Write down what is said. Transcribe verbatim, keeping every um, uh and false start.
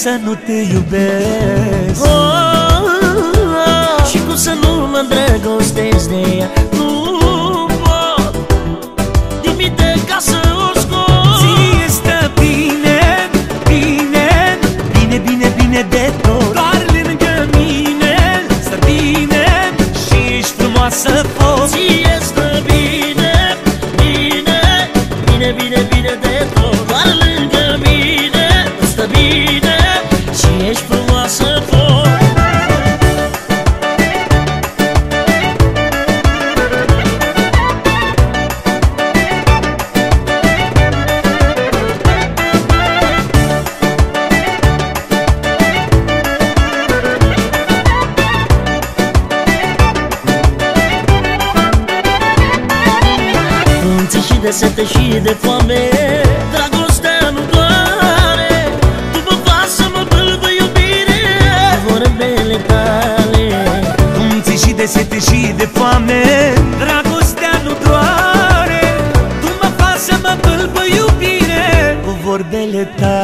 să nu te iubesc? oh, oh, oh. Și cum să nu mă îndrăgostesc de ea? Nu pot dimite ca să o scot. Ție stă bine, bine, bine, bine, bine de tot. Doar lângă mine stă bine și ești frumoasă foc. Ție stă bine, bine, bine, bine, bine de tot. Doar lângă mine stă bine și ești frumoasă foc. De sete și de foame, dragostea nu doare. Tu mă faci să mă bâlbă iubire, vorbele tale. Cum ți și de sete și de foame, dragostea nu doare. Tu mă faci să mă bâlbă iubire, cu vorbele tale.